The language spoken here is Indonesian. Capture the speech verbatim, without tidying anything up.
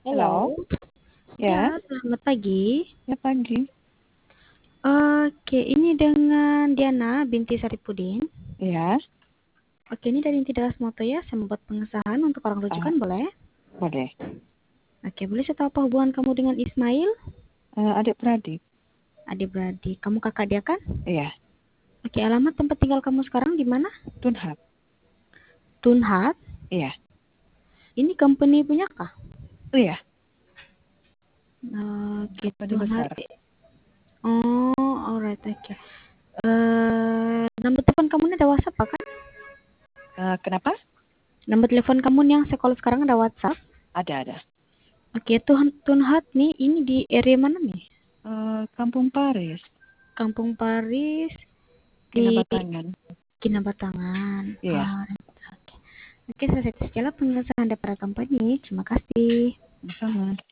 Halo, Halo, ya, ya selamat pagi. ya pagi. Oke, ini dengan Diana binti Saripudin. Ya, Oke, ini dari Inti Dalas Moto ya, saya membuat pengesahan untuk orang ah, rujukan boleh? boleh. Oke, boleh saya tahu apa hubungan kamu dengan Ismail? Eh, adik beradik. Adik-beradik, kamu kakak dia kan? Iya, Oke, alamat tempat tinggal kamu sekarang di mana? Tunhab. Tunhat. Iya, Ini company punya kah? iya, Oke, company Tunhat. besar. Oh, alright, oke. Eh, nomor telepon kamu ini ada WhatsApp apa kan? Eh, kenapa? Nomor telepon kamu yang saya call sekarang ada WhatsApp? Ada, ada. Oke, Tun Tunhat nih, ini di area mana nih? Eh, Kampung Paris, Kampung Paris di Kinabatangan. Kinabatangan. Iya, Ah, oke, oke, selesai segala penjelasan dari para company. Terima kasih. sama.